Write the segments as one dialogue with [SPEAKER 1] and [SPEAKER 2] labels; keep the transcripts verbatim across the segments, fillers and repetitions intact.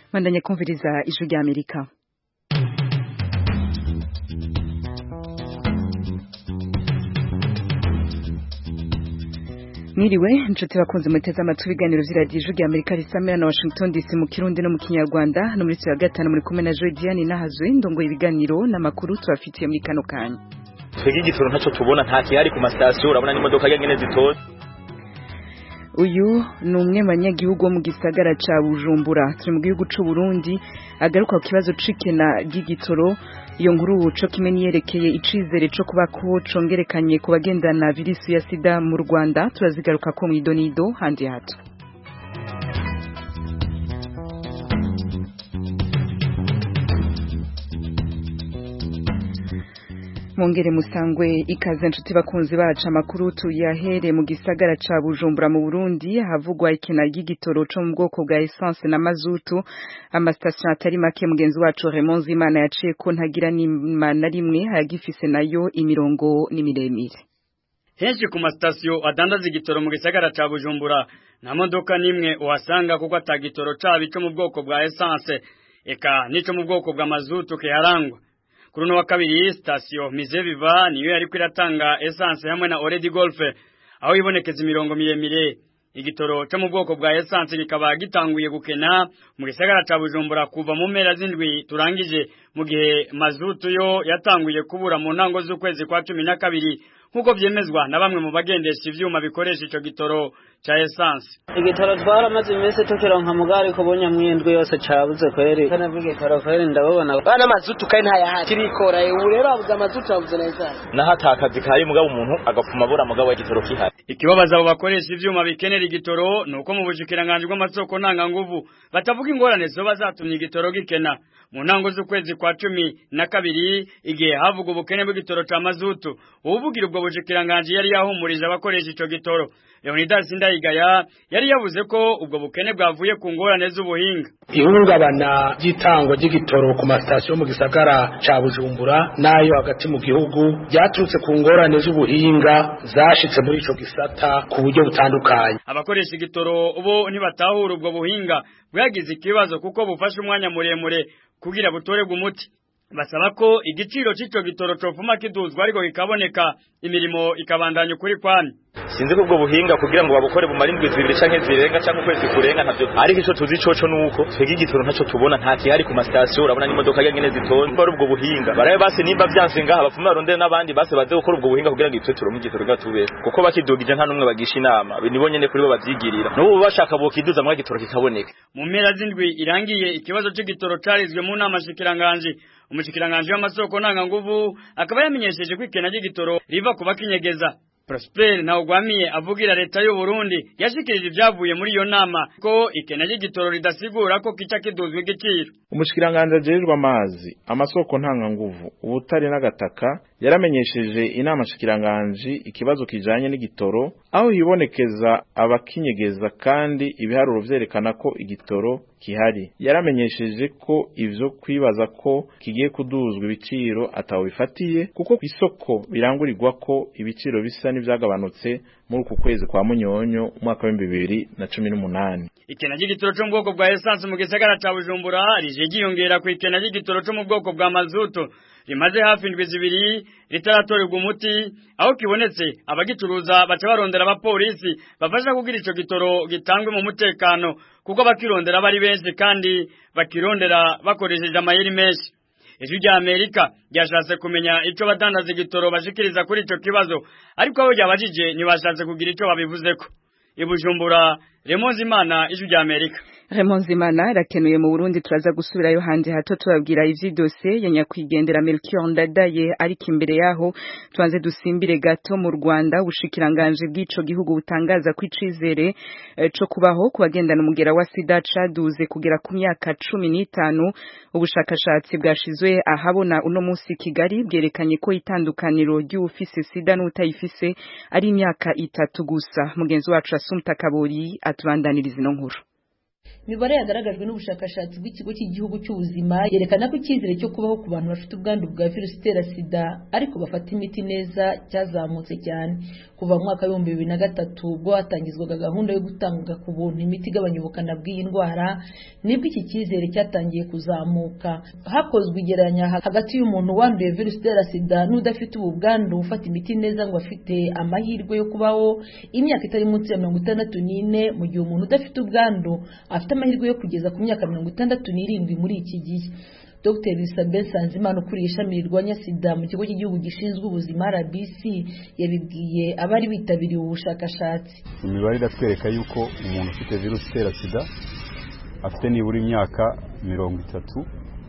[SPEAKER 1] Mandanya kumviriza ijwi rya Amerika. Niriwe inshuti bakunze muteze amatwi ibiganiro vy'iradiyo ijwi rya Amerika risamira na Washington D C mu Kirundi no mu Kinyarwanda no muri ya gatanu muri kumwe na Jodiane Nahazwe ndongo ibiganiro n'amakuru tubafitiye muri kano kanya.
[SPEAKER 2] Twege igitoro ntaco tubona nta kihari ku mastation urabona n'imodoka nyene zitoza.
[SPEAKER 1] Uyu ni umwe banyagihugu wo mu gisagara ca Bujumbura turi mu gihugu c'u Burundi agaruka ku kibazo c'ikena ry'igitoro iyo nkuru co kimeni yerekeye icizere co kuba ko congerekanye ku bagendana virusi ya sida mu Rwanda turazigaruka ko mu idonido handi hato. Mongere musangwe ikaze nshuti bakunzi bacu amakuru tuyahere mu gisagara ca Bujumbura mu Burundi havugwa ikena ry'igitoro co mu bwoko bwa essence na mazutu amastation atari make mugenzi wacu Raymond Zimana yaciye ko ntagira nima na rimwe hayagifise nayo imirongo n'imiremire.
[SPEAKER 3] Henshi ku mastation adandaza igitoro mu gisagara ca Bujumbura nta modoka nimwe uhasanga kuko atagitoro cabi co mu bwoko bwa essence eka nico mu bwoko bwa mazutu kiharangwa. Kuruno wa kabiri station Mizeviva niyo yari kwiratanga essence hamwe na Already Golf aho ibonekeza imirongo miremire igitoro cyo mu bwoko bwa essence kikaba gitanguye gukena mu gisagara ca Bujumbura kuva mu mpera z'indwi turangije mu gihe mazutu yo yatanguye kubura mu ntango z'ukwezi kwa cumi na kabiri nkuko vyemezwa na bamwe mu bagendesha ivyuma bikoresha ico gitoro cha essence.
[SPEAKER 4] Igitoro twaramaze iminsi tukironka mugari ko bonya mwindwe yose cabuze kweri kana vuge karoferi ndababona bana mazutu kai nta yahari kirikora ye urero abuza mazutu abuze neza
[SPEAKER 2] na hatakazi kayi mugabo umuntu agapfuma bura mugabo w'igitoro kihari.
[SPEAKER 3] Ikibabaza abo bakoresha ivyuma bikenera igitoro nuko mu bushikiranganje bw'amasoko ntanga nguvu batavuga ingorane zo bazatumye igitoro gikena mu ntango z'ukwezi kwa cumi na kabiri igihe havuga ubukene bw'igitoro ca mazutu ubuvugira ubwo bushikiranganje yari yahumurije abakoresha ico gitoro. Leonidas Ndayigaya yari yavuze ko ubwo bukene bwavuye ku ngorane z'ubuhinga.
[SPEAKER 5] Ihungabana ry'itangwa ry'igitoro ku mastation mu gisagara ca Bujumbura nayo hagati mu gihugu byaturutse ku ngorane z'ubuhinga zashitse muri ico gisata ku buryo butandukanye.
[SPEAKER 3] Abakoresha igitoro ubo ntibatahura ubwo buhinga bwagize ikibazo kuko bufasha umwanya muremure kugira butorerwe umuti. Basaba ko igiciro c'ico gitoro cofuma kiduzwa ariko kikaboneka imirimo ikabandanya kuri kwani.
[SPEAKER 2] Sinzi ko ubwo buhinga kugira ngo babukore bumara indwi zibiri canke zirenga canke ukwezi kurenga ntavyo ariko ico tuzi coco nuko twege igitoro ntaco tubona nta kihari ku mastation urabona n'imodoka nyene zitonze bari ubwo buhinga baraye base nimba vyanse ngaha bapfuma barondera n'abandi base baze gukora ubwo buhinga kugira ngo itwe turonke igitoro gatube kuko bakidugije nta numwe bagisha inama nibo nyene kuri bo bavyigirira n'ubu bashaka bokiduza mu gitoro kikaboneka.
[SPEAKER 3] Mu mpera z'indwi irangiye ikibazo c'igitoro carizwe mu nama shikiranganje umushikiranganje w'amasoko ntanga nguvu akaba yamenyesheje ko ikena ry'igitoro riva kuba kinyegeza. Prosper na ugwamiye avugira leta y'u Burundi yashikirije ivyavuye muri iyo nama ko ikena ry'igitoro ridasigura ko kica kiduzwe igiciro.
[SPEAKER 6] Umushikiranganje ajejwe amazi amasoko ntanga nguvu ubutari n'agataka yaramenyesheje inama shikiranganje ikibazo kijanye n'igitoro aho hibonekeza abakinyegeza kandi ibiharuro vyerekana ko igitoro kihari. Yaramenyesheje ko ivyo kwibaza ko kigiye kuduzwa ibiciro ataho bifatiye kuko kwisoko birangurirwa ko ibiciro bisa n'ivyagabanutse muri ku kwezi kwa Munyonyo umwaka wa bibiri na cumi n'umunani.
[SPEAKER 3] Ikena ry'igitoro cyo mu bwoko bwa essence mu gisagara ca Bujumbura rije giyongera ku ikena ry'igitoro cyo mu bwoko bwa mazutu rimaze hafi indwi zibiri ritaratorerwa umuti aho kibonetse abagicuruza baca barondera abapolisi bafasha kugira ico gitoro gitangwe mu mutekano kuko bakirondera bari benshi kandi bakirondera bakoresheje amayeri menshi. Ijwi rya Amerika ryashatse kumenya ico badandaza igitoro bashikiriza kuri ico kibazo ariko aho ryabajije ntibashatse kugira ico babivuzeko. Ibujumbura Raymond Zimana ijwi rya Amerika.
[SPEAKER 1] Raymond Zimana rakenuye mu Burundi turaza gusubirayo handi hato tubabwira ivyi dossier ya nyakwigendera Melchior Ndadaye ariko imbere yaho twanze dusimbire gato mu Rwanda ubushikiranganje bw'ico gihugu butangaza ko icizere e, co kubaho kubagendana umugera wa sida caduze kugera ku myaka cumi n'itanu. Ubushakashatsi bwashizwe ahabona uno munsi Kigali bwerekanye ko itandukaniro ry'ufise sida n'utayifise ari imyaka itatu gusa. Mugenzi wacu Asumta Kabori atubandaniriza ino nkuru.
[SPEAKER 7] imibare yagaragajwe n'ubushakashatsi bw'ikigo cy'igihugu cy'ubuzima yerekana ko icyizere cyo kubaho ku bantu bafite ubwandu bwa virusi itera sida ariko bafata imiti neza cyazamutse cyane. Kuva mu mwaka w'ibihumbi bibiri na gatatu ubwo hatangizwaga gahunda yo gutanga ku buntu imiti igabanya ubukana bw'iyi ndwara nibwo iki cyizere cyatangiye kuzamuka. Hakozwe igereranya hagati y'umuntu wanduye virusi itera sida n'udafite ubu bwandu ufata imiti neza ngo afite amahirwe yo kubaho imyaka itari munsi ya mirongo itandatu n'ine, mu gihe umuntu udafite ubwandu afite amahirwe yo kugeza ku myaka mirongo itandatu n'irindwi muri iki gihe. Doctor Isabelle Nsanzimana ukuriye ishami rirwanya sida mu kigo cy'igihugu gishinzwe ubuzima R B C yabibwiye abari bitabiriye ubu bushakashatsi.
[SPEAKER 8] Imibare iratwereka yuko umuntu ufite virusi itera sida afite nibura imyaka mirongo itatu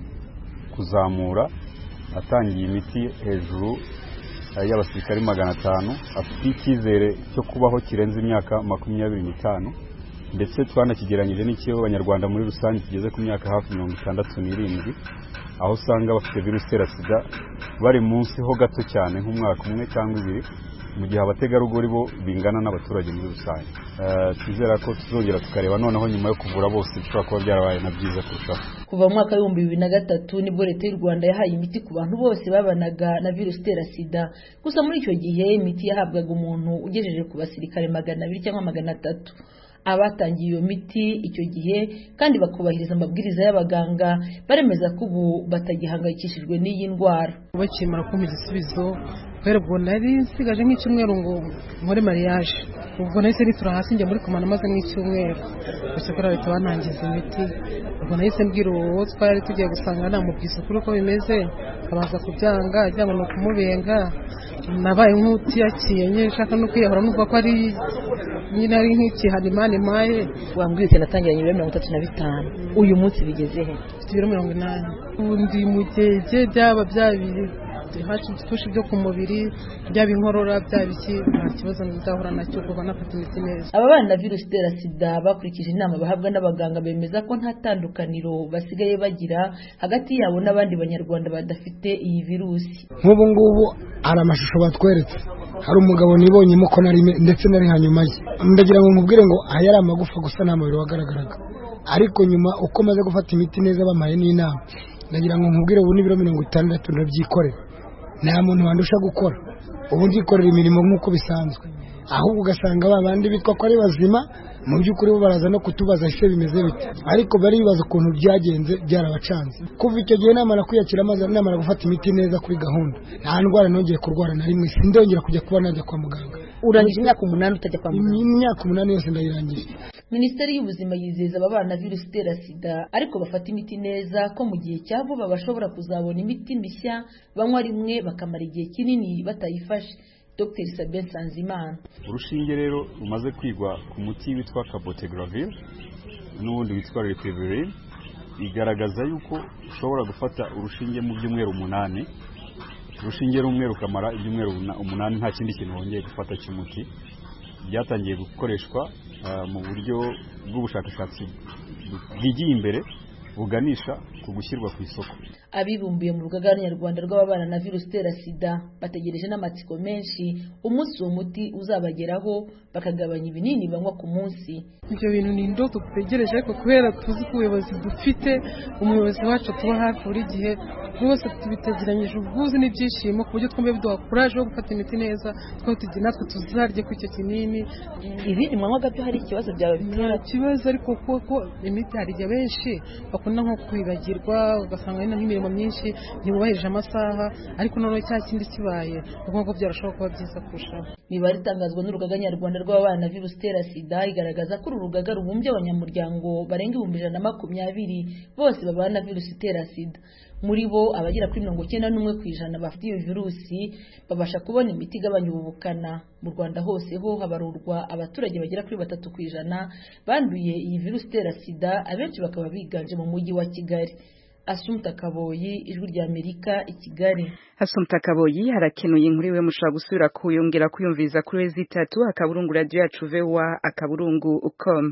[SPEAKER 8] kuzamura, atangiye imiti hejuru y'abasirikari magana atanu, afite icyizere cyo kubaho kirenze imyaka makumyabiri n'itanu, ndetse twanakigeranyije n'icyo abanyarwanda muri rusange kigeze ku myaka hafi mirongo itandatu n'irindwi, aho usanga bafite virusi itera sida bari munsi ho gato cyane nk'umwaka umwe cyangwa ibiri, mu gihe abategarugori bo bingana n'abaturage muri rusange. Twizera ko tuzongera tukareba noneho nyuma yo kuvura bose bishobora kuba byarabaye na byiza kurushaho.
[SPEAKER 7] Kuva mu mwaka w'ibihumbi bibiri na gatatu nibwo leta y'u Rwanda yahaye imiti ku bantu bose babanaga na virusi itera sida. Gusa muri icyo gihe imiti yahabwaga umuntu ugejeje ku basirikare magana abiri cyangwa magana atatu. Abatangiye iyo miti icyo gihe kandi bakubahiriza amabwiriza y'abaganga baremeza ko ubu batagihangayikishijwe n'iyi ndwara.
[SPEAKER 9] Bakimara kumpa igisubizo kubera ubwo nari nsigaje nk'icyumweru ngo nkore mariage, ubwo nahise nitura hasi njya muri komanda maze nk'icyumweru gusa kuri leta banangiza imiti. Ubwo nahise mbwira uwo twari tugiye gusanga namubwisa kuri uko bimeze, abaza kubyanga ajya ngo kumubenga. Nabaye nk'utiyakiye nyine nshaka no kwiyahura nuvuga ko ari nyine ari nk'ikihanimani maye.
[SPEAKER 7] Wambwiye uti natangiranye ibiro mirongo itatu na bitanu, uyu munsi bigeze he?
[SPEAKER 9] Ibiro mirongo inani. Undi mugege byaba byabiri hacu tushi byo ku mubiri byaba inkorora byabiki nta kibazo ndahura nacyo kuva nafata imiti neza.
[SPEAKER 7] Aba bana virusi itera sida bakurikije inama bahabwa n'abaganga bemeza ko nta tandukaniro basigaye bagira hagati yabo n'abandi banyarwanda badafite iyi virusi.
[SPEAKER 10] Nk'ubu ngubu hari amashusho batweretse, hari umugabo nibonyemo ko nari ndetse nari hanyuma ye, ndagira ngo nkubwire ngo aya ari amagufa gusa nta mubiri wagaragaraga, ariko nyuma uko maze gufata imiti neza bamaye n'inama, ndagira ngo nkubwire ubu n'ibiro mirongo itandatu ndabyikorera, nta muntu wandusha gukora, ubu nzikorera imirimo nk'uko bisanzwe, ahubwo ugasanga babandi bitwa ko ari bazima mu by'ukuri bo baraza no kutubaza ese bimeze bite, ariko baribaza ukuntu byagenze byarabacanze. Kuva icyo gihe namara kwiyakira maze namara gufata imiti neza kuri gahunda, nta ndwara nongeye kurwara na rimwe, sindongera kujya kuba najya kwa muganga.
[SPEAKER 7] Urangije imyaka umunani utajya kwa muganga?
[SPEAKER 10] Imyaka umunani yose ndayirangije.
[SPEAKER 7] Minisiteri y'ubuzima yizeza ababana virusi itera sida ariko bafata imiti neza ko mu gihe cya vuba bashobora kuzabona imiti mishya banywa rimwe bakamara igihe kinini batayifashe. Doctor Isabelle Nsanzimana:
[SPEAKER 8] urushinge rero rumaze kwigwa ku muti witwa cabotegravir n'ubundi witwa ripivirine, igaragaza yuko ushobora gufata urushinge mu byumweru umunani, urushinge rumwe rukamara ibyumweru umunani nta kindi kintu wongeye gufata cy'umuti. Byatangiye gukoreshwa mu buryo bw'ubushakashatsi bwigiye imbere buganisha ku gushyirwa ku isoko.
[SPEAKER 7] Abibumbiye mu rugaga nyarwanda rw'ababana na virusi itera sida bategereje n'amatsiko menshi umunsi uwo muti uzabageraho bakagabanya ibinini banywa ku munsi.
[SPEAKER 9] Ibyo bintu ni indoto dutegereje, ariko kubera tuzi ko ubuyobozi dufite, umuyobozi wacu tuba hafi buri gihe, rwose tubitegeranyije ubwuzu n'ibyishimo ku buryo twumva biduha kuraje yo gufata imiti neza, twaba tugiye natwe tuzarye ku icyo kinini.
[SPEAKER 7] Ibindi mwanywaga byo hari ikibazo byawe bitera?
[SPEAKER 9] Ikibazo ariko kuko imiti hari igihe benshi bakunda nko kwibagirwa, ugasanga ari nk'imirimo myinshi ntibubahirije amasaha, ariko noneho cya kindi kibaye ubwo ko byarashobora kuba byiza kurushaho.
[SPEAKER 7] Imibare itangazwa n'urugaga nyarwanda rw'ababana na virusi itera sida igaragaza ko uru rugaga rubumbye abanyamuryango barenga ibihumbi ijana na makumyabiri bose babana na virusi itera sida. Muri bo abagera kuri mirongo icyenda n'umwe ku ijana bafite iyo virusi babasha kubona imiti igabanya ubukana. Mu Rwanda hose ho habarurwa abaturage bagera kuri batatu ku ijana banduye iyi virusi itera sida, abenshi bakaba biganje mu mujyi wa Kigali. Asumta Kaboyi, Ijwi rya Amerika, i Kigali.
[SPEAKER 1] Asumta Kaboyi harakenuye inkuru iwe mushobora gusubira kuyongera kuyumviza kuri zitatu akaburungu radio yacu vewa akaburungu ukom.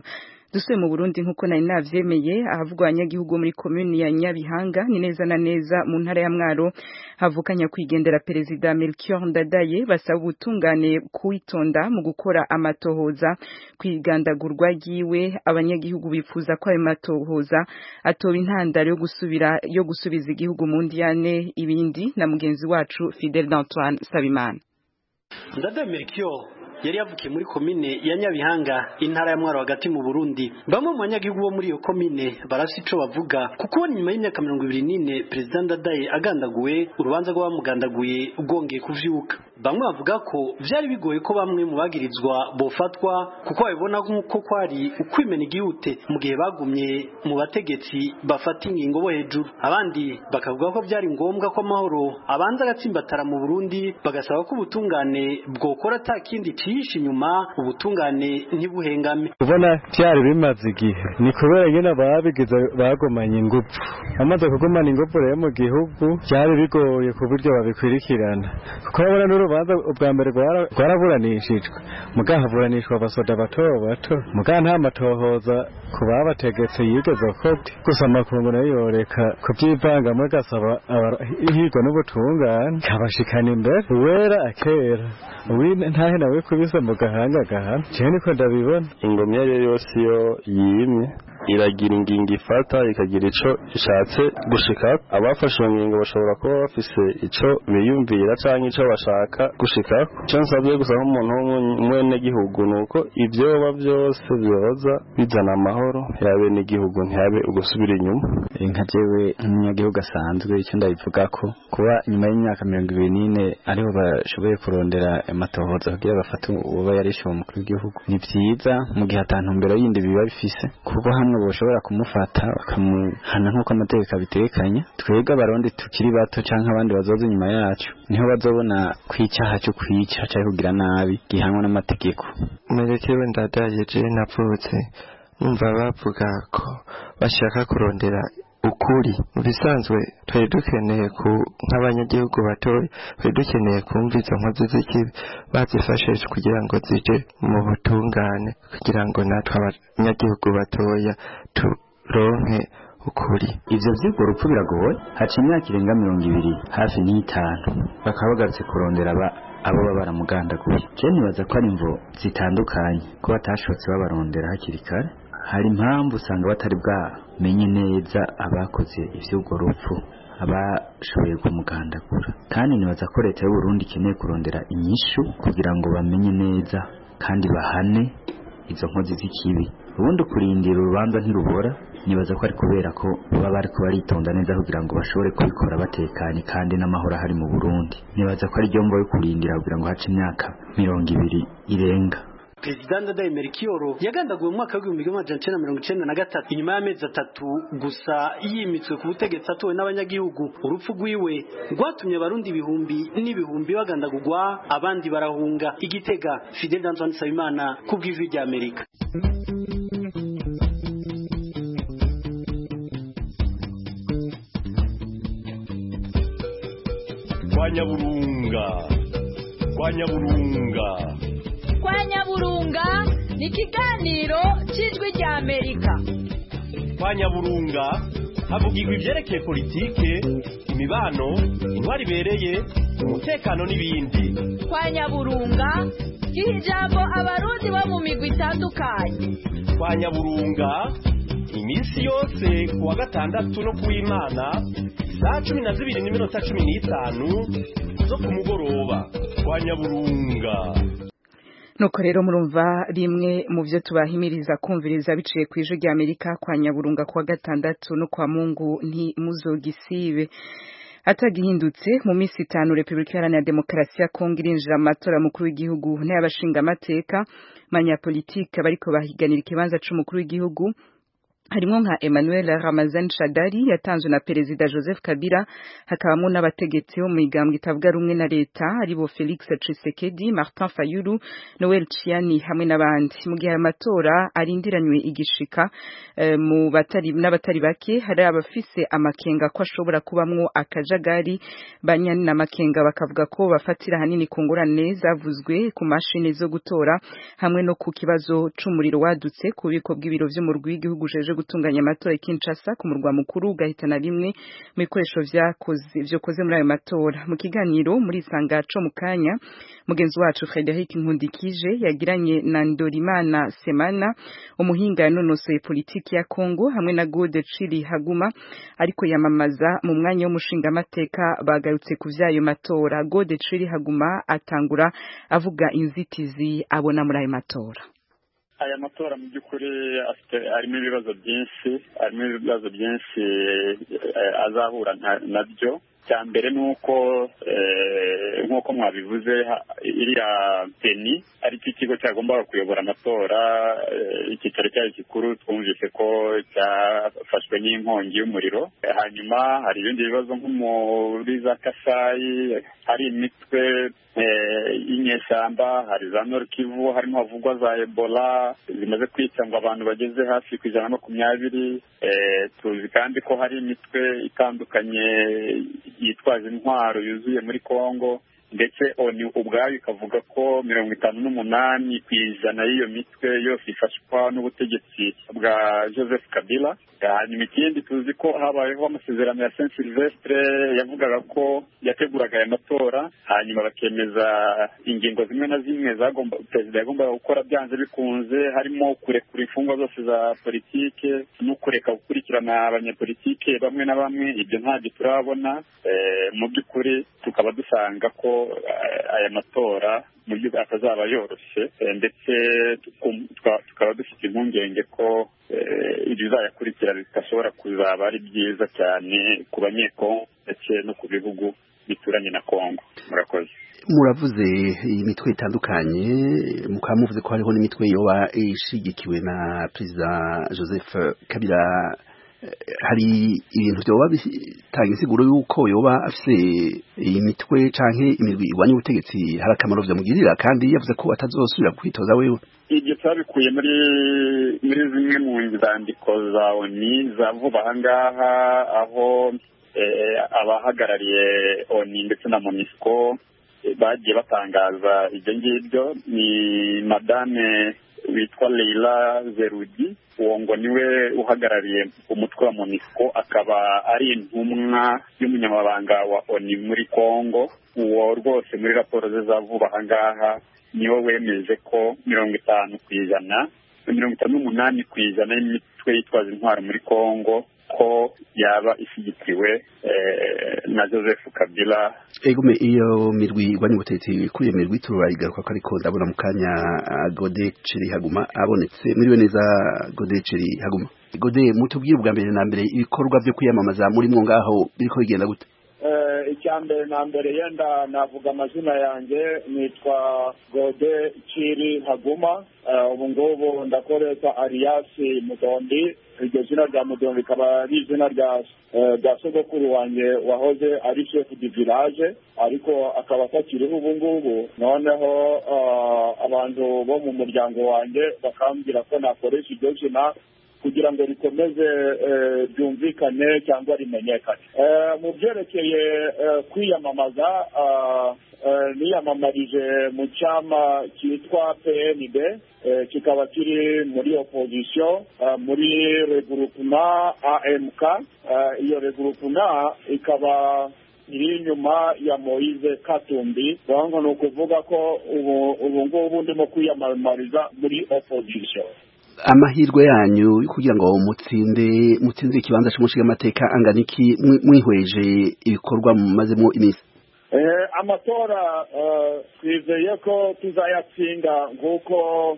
[SPEAKER 1] dusuye mu Burundi nkuko nari navyemeye ahavugwa abanyagihugu muri commune ya Nyabihanga ni neza na neza mu ntara ya Mwaro havukanya kwigendera perezida Melchior Ndadaye basaba ubutungane kuitonda mu gukora amatohoza kwigandagurwa giwe abanyagihugu bifuza ko ayo matohoza atoba intandaro yo gusubira yo gusubiza igihugu mu ndiyane ibindi na mugenzi wacu Fidel Antoine Sabimana.
[SPEAKER 11] Ndadaye Melchior yari yavukiye muri komine ya Nyabihanga intara ya Mwaro hagati mu Burundi. Bamwe mu banyagihugu bo muri iyo komine barasi ico bavuga kuko nyuma y'imyaka mirongo ibiri n'ine President Ndadaye agandaguwe urubanza rw'abamugandaguye rwongeye kuvyuka. Bamwe bavuga ko vyari bigoye ko bamwe mu bagirizwa bofatwa kuko babibona nk'uko kwari ukwimena igihute mu gihe bagumye mu bategetsi bafata ingingo bo hejuru. Abandi bakavuga ko vyari ngombwa ko amahoro abanza agatsimbatara mu Burundi bagasaba ko ubutungane bwokora atakindi yishi nyuma ubutungane ntibuhengame.
[SPEAKER 12] Ubona byari bimaze igihe ni kubera nyine babigize bagomanye ingufu amaze kugomana ingufu rero mu gihugu byari bigoye ku buryo babikwirikirana kuko babona n'urubanza ubwa mbere rwaraburanishijwe mugahaburanishwa abasoda bato bato muga nta matohoza ku babategetse yigeze kote gusa amakungu nayo yoreka kubyivangamwe gasaba ihirwa n'ubutungane kabashikana imbere uwera akera uwine ntahe nawe kubisa mu gahanga gahana cyane niko ndabibona
[SPEAKER 13] ingomya yo yose yo yimye iragira ingingo ifata ikagira ico ishatse gushika abafashe ingingo bashobora kuba bafise ico biyumvira canke ico bashaka gushika cyo nsabye gusa nk'umuntu w'umwene gihugu nuko ivyo baba byose byoza bizana amahoro yabe n'igihugu ntiyabe ugusubira inyuma.
[SPEAKER 14] Inka jewe nk'umunyagihugu asanzwe icyo ndabivuga ko kuba nyuma y'imyaka mirongo ibiri n'ine ariho bashoboye kurondera amatohoza kugira bafate uwo yarishe umukuru w'igihugu ni vyiza mu gihe atantumbero yindi biba bifise kuko hamwe boshobora kumufata bakamuhana nk'uko amategeko abitekanya twega barundi tukiri bato canke abandi bazoza inyuma yacu niho bazobona kwicyaha cyo kwica cyangwa kugira nabi gihanwa n'amategeko.
[SPEAKER 15] Melchior Ndadaye je napfutse numva bavuga ko bashaka kurondera ukuri mu bisanzwe twari dukeneye ku nk'abanyagihugu batoya twari dukeneye kumva izo nkozi z'ikibi bazifashije kugira ngo zije mu butungane kugira ngo natwe abanyagihugu batoya turonke ukuri.
[SPEAKER 14] Ivyo vy'urwo rupfu biragoye haca imyaka irenga mirongo ibiri hafi n'itanu bakaba bagarutse kurondera aba abo baba baramugandaguye. Je nibaza ko ari imvo zitandukanye ko batashotse babarondera hakiri kare hari impamvu usanga batari bwamenye neza abakoze ivy'urwo rupfu abashoboye kumugandagura kandi nibaza ko leta y'u Burundi ikeneye kurondera inyishu kugira ngo bamenye neza kandi bahane izo nkozi z'ikibi ubundi kurindira urubanza ntirubora nibaza ko ari kubera ko baba bari ko baritonda neza kugira ngo bashobore kubikora batekanye kandi n'amahoro hari mu Burundi nibaza ko ari jombo yo kurindira kugira ngo hace imyaka mirongo ibiri irenga.
[SPEAKER 11] President Ndadaye Melchior yagandaguwe mu mwaka w'igihumbi kimwe amajana icenda mirongo icenda na gatatu inyuma y'amezi atatu gusa yimitswe ku butegetsi atowe n'abanyagihugu. Urupfu rwiwe rwatumye abarundi ibihumbi n'ibihumbi bagandagurwa abandi barahunga. Igitega, Fidel Antoine Sabimana ku bw'ijwi rya Amerika.
[SPEAKER 16] Kwa Nyaburunga Kwa Nyaburunga
[SPEAKER 17] Kwa Nyaburunga ni ikiganiro cy'ijwi rya Amerika.
[SPEAKER 16] Kwa Nyaburunga havugirwa ivyerekeye politike, imibano, intwari ibereye, umutekano n'ibindi.
[SPEAKER 17] Kwa Nyaburunga giha ijambo abarundi bo mu migwi itandukanye.
[SPEAKER 16] Kwa Nyaburunga iminsi yose kuwa gatandatu no kuw'Imana saa cumi na zibiri n'iminota cumi n'itanu zo ku mugoroba. Kwa Nyaburunga.
[SPEAKER 1] Nuko rero murumva rimwe mu byo tubahimiriza kumviriza biciye ku ijwi rya Amerika kwa Nyaburunga kwa gatandatu no kwa Mungu nti muzogisibe. Atagihindutse mu minsi itanu Republika Iharanira Demokarasi ya Kongo irinjira amatora mukuru w'igihugu n'abashinga amateka manyapolitike bariko bahiganira ikibanza c'umukuru w'igihugu harimo nka Emmanuel Ramazan Shadari yatanzwe na Perezida Joseph Kabila, hakabamo n'abategetsi bo mu migambwe itavuga rumwe na leta aribo Felix Tshisekedi, Martin Fayulu, Noel Chiani hamwe n'abandi. Mu gihe amatora arindiranywe igishika uh, mu batari n'abatari bake, hari abafise amakenga ko ashobora kubamwo akajagari. Banyani na makenga bakavuga ko bafatira hanini ku ngorane zavuzwe ku mashini zo gutora hamwe no ku kibazo c'umuriro wadutse ku biko bw'ibiro vyo mu rwego rw'igihugu jeje gutunganya amatora Kinshasa ku murwa mukuru ugahitana bimwe mu bikoresho vyakoze vyokoze muri ayo matora. Mu kiganiro muri Sangaco mu kanya, mugenzi wacu Frederic Nkundikije yagiranye na Ndorimana Semana, umuhinga yanonosoye politiki ya Kongo, hamwe na Gode Chili Haguma ariko yamamaza mu mwanya w'umushinga amateka bagarutse ku vyayo matora. Gode Chili Haguma atangura avuga inzitizi abona muri ayo matora.
[SPEAKER 18] Aya matora mu by'ukuri arimo ibibazo byinshi arimo ibibazo byinshi azahura nabyo. Cya mbere ni uko nk'uko mwabivuze iriya peni ari cyo kigo cyagombaga kuyobora amatora, icyicaro cyayo gikuru twumvise ko cyafashwe n'inkongi y'umuriro. Hanyuma hari ibindi bibazo nko muri za Kasayi, hari imitwe y'inyeshyamba, hari za Nord Kivu harimo havugwa za Ebola zimaze kwica ngo abantu bageze hafi ku ijana na makumyabiri. Tuzi kandi ko hari imitwe itandukanye yitwaje intwaro yuzuye muri Kongo, ndetse oni ubwayo ikavuga ko mirongo itanu n'umunani ku ijana y'iyo mitwe yose ifashwa n'ubutegetsi bwa Joseph Kabila. Hanyuma ikindi tuzi ko habayeho amasezerano ya Saint Sylvestre yavugaga ko yateguraga aya matora, hanyuma bakemeza ingingo zimwe na zimwe zagomba perezida yagombaga gukora byanze bikunze, harimo kurekura imfungwa zose za politike no kureka gukurikirana abanyapolitike bamwe na bamwe. Ibyo ntabyo turabona. Mu by'ukuri tukaba dusanga ko aya matora mu by'ukuri atazaba yoroshye, ndetse tukaba dufite impungenge ko ibizayakurikira bidashobora kuzaba ari byiza cyane ku banyekongo ndetse no ku bihugu bituranye na Kongo. Murakoze.
[SPEAKER 19] Muravuze imitwe itandukanye, mukaba muvuze ko hariho n'imitwe yoba ishigikiwe na Perezida Joseph Kabila. Hari ibintu byoba bitanga insiguro yuko yoba afise iyi mitwe canke imirwi igwanya ubutegetsi hari akamaro vyamugirira, kandi yavuze ko atazosubira kwitoza wewe.
[SPEAKER 18] Ibyo twabikuye muri muri zimwe mu nzandiko za ONU za vuba ahangaha, aho abahagarariye ONU ndetse na MONUSCO bagiye batangaza ibyo ngibyo. Ni madame witwa Leila Zerugi, uwo ngo niwe uhagarariye umutwe wa MONUSCO, akaba ari intumwa y'umunyamabanga wa ONU muri Kongo. Uwo rwose muri raporo ze za vuba ahangaha niwe wemeje ko mirongo itanu ku ijana mirongo itanu n'umunani ku ijana y'imitwe yitwaza intwaro muri Kongo ko yaba ishyigikiwe na Joseph Kabila.
[SPEAKER 19] Egume iyo mirwi igwanya ubutegetsi kuri iyo mirwi turarigaruka ko, ariko ndabona mu kanya Gode Chili Haguma abonetse. Muriwe neza Gode Chili Haguma. Gode, mutubwire ubwa mbere na mbere ibikorwa byo kwiyamamaza muri mwo ngaho biriko bigenda gute?
[SPEAKER 20] Icya mbere na mbere yenda navuga amazina yanjye, nitwa Gode Chili Haguma. Ubu ngubu ndakoresha alias Mudondi. Iryo zina rya Mudondi rikaba ari izina rya sogokuru wanjye wahoze ari chef du village, ariko akaba atakiriho ubu ngubu. Noneho abantu bo mu muryango wanjye bakambwira ko nakoresha iryo zina kugira ngo rikomeze byumvikane cyangwa rimenyekane. Mu byerekeye kwiyamamaza, niyamamarije mu cyama cyitwa P N D, kikaba kiri muri opposition muri regroupement A M K. Iyo regroupement ikaba iri inyuma ya Moise Katumbi. Wango no kuvuga ko ubu ngubu ndimo kwiyamamariza muri opposition.
[SPEAKER 19] Amahirwe yanyu kugira ngo mutsinde mutsinze ikibanza cy'umushinga amateka angana iki mwihweje ibikorwa mumazemo iminsi?
[SPEAKER 20] Eh, amatora twizeye ko tuzayatsinda nk'uko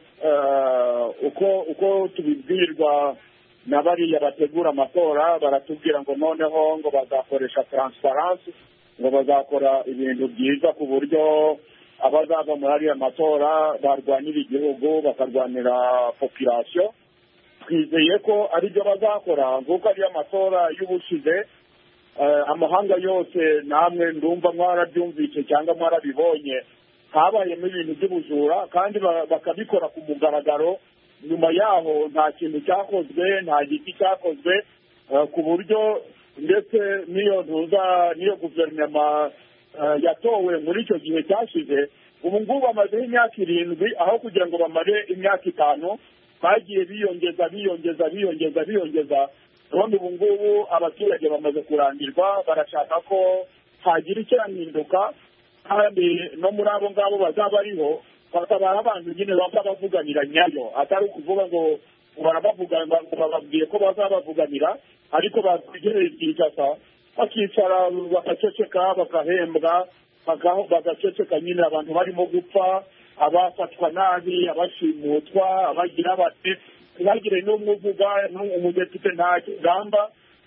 [SPEAKER 20] uko uko tubibwirwa na bariya bategura amatora. Baratubwira ngo noneho ngo bazakoresha transparence, ngo bazakora ibintu byiza ku buryo abazava muri ariya matora barwanira igihugu bakarwanira population. twizeye ko aribyo bazakora nk'uko ariyo amatora y'ubushize amahanga yose namwe ndumva mwarabyumvise cyangwa mwarabibonye habayemo ibintu by'ubujura kandi bakabikora ku mugaragaro nyuma yaho nta kintu cyakozwe nta giti cyakozwe ku buryo ndetse n'iyo ntuza n'iyo guverinoma yatowe muri icyo gihe cyashize ubu ngubu bamazeho imyaka irindwi aho kugira ngo bamare imyaka itanu bagiye biyongeza biyongeza biyongeza biyongeza none ubu ngubu abaturage bamaze kurambirwa barashaka ko hagira icyahinduka kandi no muri abo ngabo bazaba bariho bakaba abantu nyine baba bavuganira nyayo atari ukuvuga ngo barabavuga ngo bababwiye ko bazabavuganira ariko bategereye ibyicasa bakicara bagaceceka bakahembwa bagaceceka nyine abantu barimo gupfa abafatwa nabi abashimutwa abagira bati ntihagire n'umwe uvuga umudepite nta kigamba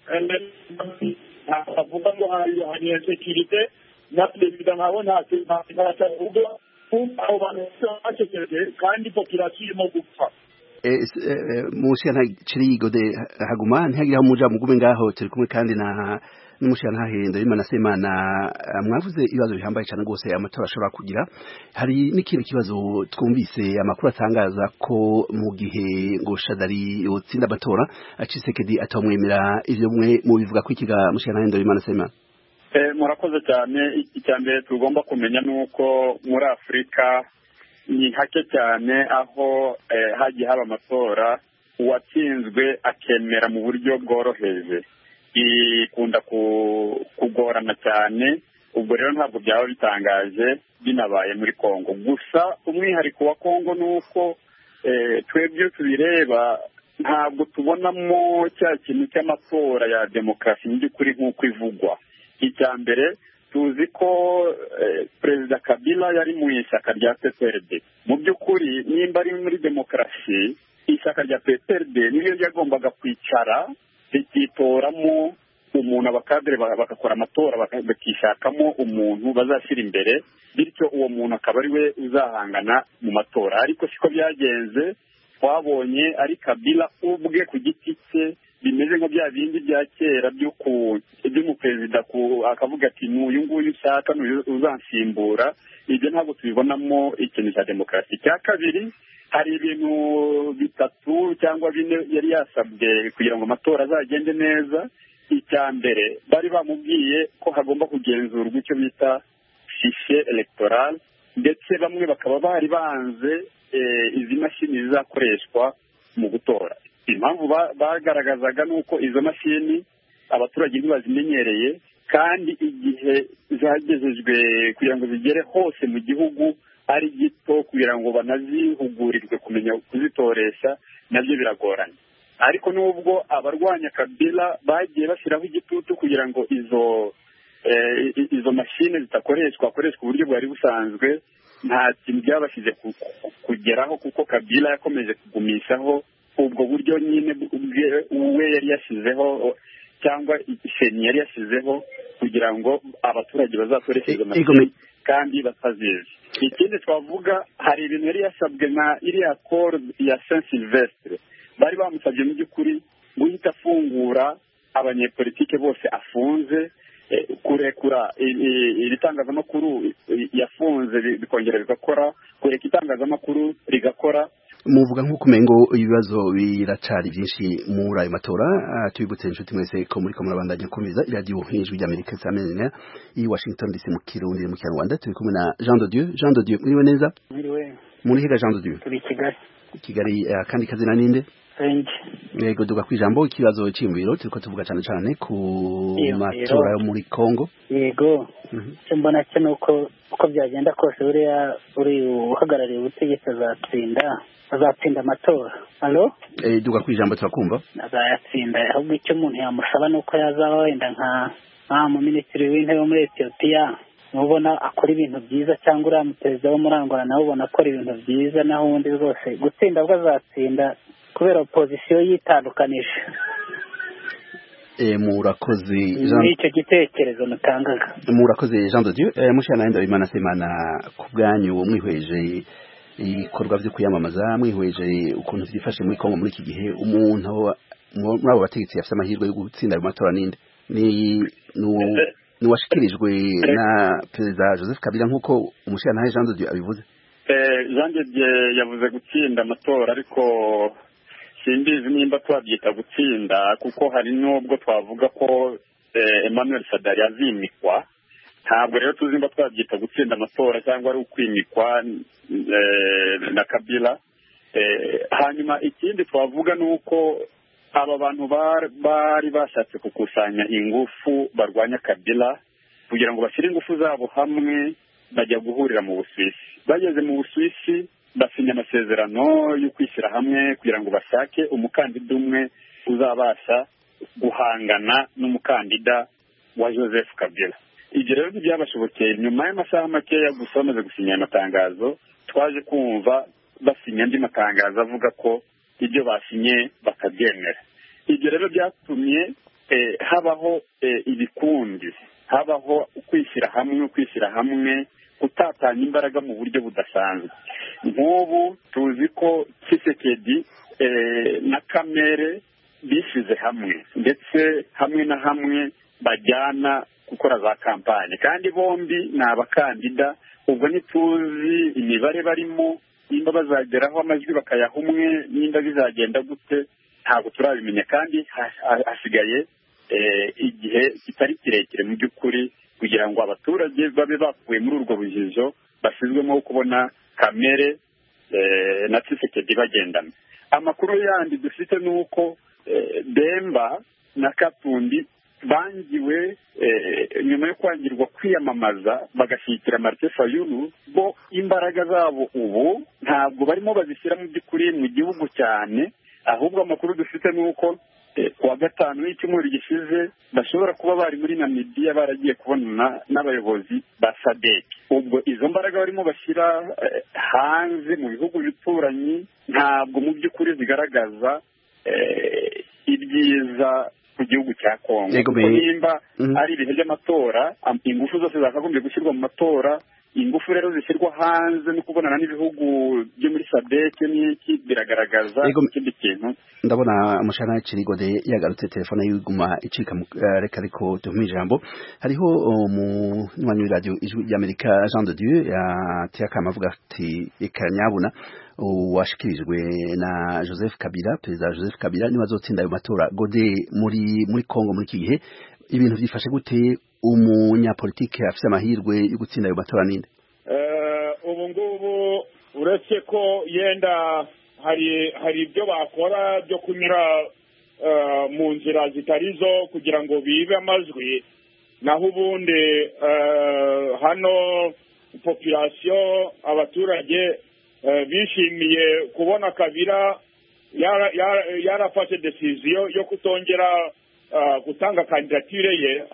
[SPEAKER 20] avuga ngo hari insekirite na perezida nkawe ntacyavuga abo bantu bacecetse kandi populasiyo irimo gupfa
[SPEAKER 19] mushya ntakiri gode haguma ntihagire aho muja mugume ngaho turi kumwe kandi na n'umushya ntahenda Imana Semana mwavuze ibibazo bihambaye cyane rwose amatora ashobora kugira hari n'ikindi kibazo twumvise amakuru atangaza ko mu gihe ngo Shadari utsinda amatora Tshisekedi atamwemera ivyo mwe mu bivuga ko ikiga mushya ntahenda Imana Semana
[SPEAKER 18] eh murakoze cyane icyambere tugomba kumenya nuko muri Afrika ni hake cyane aho hagiye haba amatora uwatsinzwe akemera mu buryo bworoheje ikunda kugorana cyane ubwo rero ntabwo byaba bitangaje binabaye muri Kongo gusa umwihariko wa Kongo nuko twebwe tubireba ntabwo tubonamo cya kintu cy'amatora ya demokarasi n'ukuri nk'uko ivugwa icyambere tuzi ko perezida Kabila yari mu ishyaka rya P P R D mu by'ukuri nimba ari muri demokarasi ishyaka rya P P R D niyo ryagombaga kwicara rikitoramo umuntu abakadere bagakora amatora bakishakamo umuntu bazashyira imbere bityo uwo muntu akaba ari we uzahangana mu matora ariko siko byagenze twabonye ari Kabila ubwe ku giti cye bimeze nka bya bindi bya kera by'umuperezida akavuga ati n'uyu nguyu ushaka uzansimbura ibyo ntabwo tubibonamo ikintu cya demokarasi cya kabiri hari ibintu bitatu cyangwa bine yari yasabwe kugira ngo amatora azagende neza icya mbere bari bamubwiye ko hagomba kugenzurwa icyo bita fiche electorale ndetse bamwe bakaba bari banze izi mashini zizakoreshwa mu gutora impamvu bagaragazaga nuko izo mashini abaturage ntibazimenyereye kandi igihe zagejejwe kugira ngo zigere hose mu gihugu ari gito kugira ngo banazihugurirwe kumenya kuzitoresha nabyo biragoranye ariko nubwo abarwanya Kabila bagiye bashyiraho igitutu kugira ngo izo izo mashini zitakoreshwa akoreshwa uburyo bwari busanzwe nta kintu byabashyize kugeraho kuko Kabila yakomeje kugumishaho ubwo buryo nyine we yari yashyizeho cyangwa isheni yari yashyizeho kugira ngo abaturage bazakoreshe izo mashini kandi batazizi ikindi twavuga hari ibintu yari yasabwe na iriya koro ya Saint Sylvestre bari bamusabye mu by'ukuri guhita afungura abanyepolitike bose afunze kurekura ibitangazamakuru yafunze bikongera bigakora kureka itangazamakuru rigakora
[SPEAKER 19] muvuga nk'uko umengo ibibazo biracari byinshi muri ayo matora tubibutse inshuti mwese ko muri ko murabandanya kumviza iradiyo hejuru y'Amerika Samena i Washington D C mu Kirundi mu Kinyarwanda turi kumwe na Jean de Dieu Jean de Dieu muriwe neza
[SPEAKER 21] muriwe
[SPEAKER 19] muri higa Jean de Dieu
[SPEAKER 21] turi Kigali
[SPEAKER 19] Kigali kandi kazina ninde
[SPEAKER 21] Senge
[SPEAKER 19] yego duga kwijambo ikibazo cy'imbiro turiko tuvuga cyane cyane ku matora yo muri Kongo
[SPEAKER 21] yego cyo mbona cyo nuko uko byagenda kose uriya uri uhagarariye ubutegetsi azatsinda azatsinda amatora allo
[SPEAKER 19] eh duga kwijambo turakumva
[SPEAKER 21] azayatsinda ahubwo icyo umuntu yamusaba nuko yazaba wenda nka nka mu minisitiri w'intebe muri Ethiopia mubona akora ibintu byiza cyangwa uriya muperezida wo muri Angola nawe ubona akora ibintu byiza naho ubundi rwose gutsinda bwo azatsinda kubera opozisiyo yitandukanije
[SPEAKER 19] eh murakoze
[SPEAKER 21] Jean icyo gitekerezo mutangaga
[SPEAKER 19] murakoze Jean de Dieu eh mushana enda Imana Semana ku bwanyu mwihweje ibikorwa byo kuyamamaza mwihweje ukuntu byifashe muri Kongo muri iki gihe umuntu muri abo bategetsi yafite amahirwe yo gutsinda ayo matora ninde ni ni washikirijwe na perezida Joseph Kabila nk'uko umushyiranahe Jean de Dieu abivuze.
[SPEAKER 18] Jean de Dieu yavuze gutsinda amatora ariko simbizi nimba twabyita gutsinda kuko hari n'ubwo twavuga ko Emmanuel Sadari yazimikwa. Ntabwo rero tuzi nimba twabyita gutsinda amatora cyangwa ari ukwimikwa na Kabila. Hanyuma ikindi twavuga ni uko aba bantu bari bashatse gukusanya ingufu barwanya Kabila kugira ngo bashyire ingufu zabo hamwe bajya guhurira mu Busuwisi. Bageze mu Busuwisi basinya amasezerano yo kwishyira hamwe kugira ngo bashake umukandida umwe uzabasha guhangana n'umukandida wa Joseph Kabila. Ibyo rero byabashobokeye nyuma y'amasaha makeya gusa bamaze gusinya amatangazo twaje kumva basinya andi matangazo avuga ko ibyo basinye bakabyemera. Ibyo rero byatumye habaho ibikundi, habaho kwishyira hamwe kwishyira hamwe kutatanya imbaraga mu buryo budasanzwe. Nk'ubu tuzi ko Tshisekedi na Kamere bishyize hamwe ndetse hamwe na hamwe bajyana gukora za kampanye kandi bombi ni abakandida. Ubwo ntituzi imibare barimo nimba bazageraho amajwi bakayaha umwe nimba bizagenda gute ntabwo turabimenya kandi hasigaye igihe kitari kirekire mu by'ukuri kugira ngo abaturage babe bakuwe muri urwo rujijo basizwemo kubona Kamere na Tshisekedi bagendana. Amakuru yandi dufite ni uko Bemba na Katundi bangiwe nyuma yo kwangirwa kwiyamamaza bagashyikira Martin Fayulu bo imbaraga zabo ubu ntabwo barimo bazishyira mu by'ukuri mu gihugu cyane, ahubwo amakuru dufite ni uko kuwa gatanu w'icyumweru gishize bashobora kuba bari muri Namibia baragiye kubonana n'abayobozi ba SADC. Ubwo izo mbaraga barimo bashyira hanze mu bihugu bituranyi ntabwo mu by'ukuri zigaragaza ibyiza ku gihugu cya Kongo. Nimba ari ibihe by'amatora ingufu zose zakagombye gushyirwa mu matora, ingufu rero zishyirwa hanze no kubonana n'ibihugu byo muri SADC n'iki biragaragaza ikindi kintu.
[SPEAKER 19] Ndabona umushana Kirigode yagarutse telefone y'iguma icika reka ariko tumuhe ijambo. Hariho umunywanyi radio ijwi ry'Amerika Jean de Dieu yatiyaka amavuga ati ikanyabuna washikirijwe na Joseph Kabila, perezida Joseph Kabila ni bazotsinda ayo matora. Gode muri muri Kongo muri iki gihe ibintu byifashe gute? Umunyapolitike afite amahirwe yo gutsinda ayo matora ninde?
[SPEAKER 20] Eh ubu ngubu uretse ko yenda hari hari ibyo bakora byo kunyura uh, mu nzira zitarizo kugira ngo bibe amajwi, naho ubundi uh, hano population abaturage uh, bishimiye kubona Kabila yarafashe yara decision yo kutongera uh, gutanga kandidature ye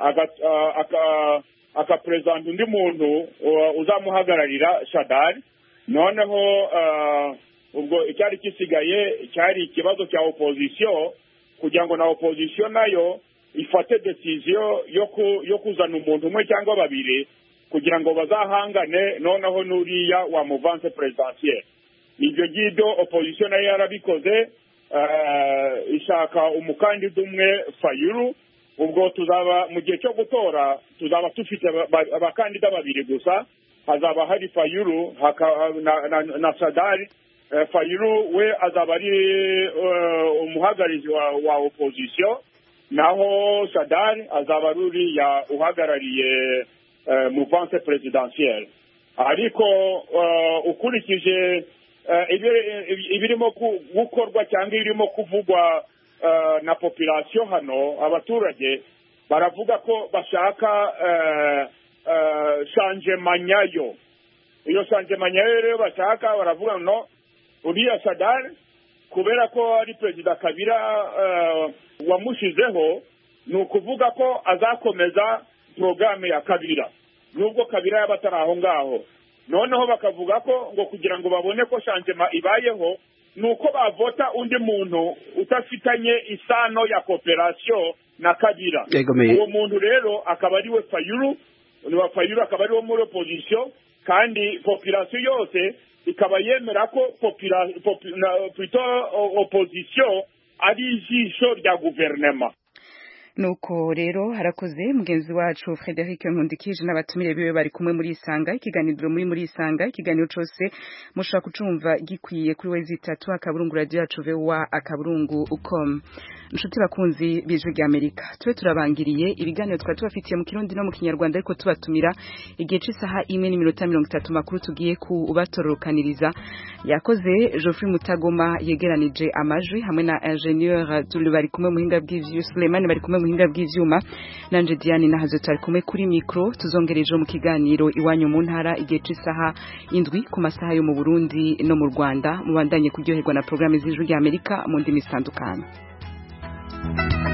[SPEAKER 20] akapresenta undi muntu uh, uzamuhagararira Shadari. Noneho uh, ubwo icyari kisigaye cyari ikibazo cya opposition kugira ngo na opposition nayo ifate decision yo ku, yo kuzana umuntu umwe cyangwa babiri kugira ngo bazahangane noneho nuriya wa mouvance presidentielle. Ibyo ngibyo opposition nayo yarabikoze uh, ishaka umukandida umwe Fayulu. Ubwo tuzaba mu gihe cyo gutora tuzaba tufite abakandida babiri gusa, hazaba hari Fayulu na, na, na Sadari. Uh, Fayulu we azaba ari uh, umuhagararizi wa, wa opposition, naho Sadari azaba ruri ya uhagarariye uh, mouvance presidentielle. Ariko uh, ukurikije uh, ibirimo gukorwa cyangwa irimo kuvugwa uh, na population hano, abaturage baravuga ko bashaka uh, uh, changement nyayo. Iyo changement nyayo rero bashaka baravuga no uriya Sadari kubera ko ari perezida Kabila uh, wamushizeho, ni ukuvuga ko azakomeza programme ya Kabila nubwo Kabila yabatari aho ngaho. Noneho bakavuga ko ngo kugira ngo babone ko changement ibayeho nuko bavota undi muntu utafitanye isano ya cooperation na Kabila. Uwo muntu rero akaba ari we Fayulu, ni wa Fayulu akaba ari wo muri opposition, kandi population yose ikaba yemera ko opposition ari ijisho rya guverinoma.
[SPEAKER 1] Nuko rero harakoze mugenzi wacu Frederic Nkundikije n'abatumire biwe bari kumwe muri Isanga, ikiganiro muri muri Isanga, ikiganiro cyose mushaka kucumva gikwiye kuri wezi itatu akaburungu radio yacu V O A akaburungu ukom. Nshuti bakunzi bijwe rya Amerika, twe turabangiriye ibiganiro twa tubafitiye mu Kirundi no mu Kinyarwanda, ariko tubatumira igihe cy'isaha imwe n'iminota mirongo itatu makuru tugiye ku ubatorokaniriza. Yakoze Geoffrey Mutagoma yegeranije amajwi hamwe na ingénieur Tulu bari kumwe muhinga bw'ivyo, Suleiman bari kumwe muhinga bw'ivyuma, nanje Diane nahazo tari kumwe kuri micro. Tuzongereje mu kiganiro iwanyu mu ntara igihe cy'isaha indwi ku masaha yo mu Burundi no mu Rwanda. Mubandanye kuryoherwa na programme z'ijwi rya Amerika mu ndimi zitandukanye.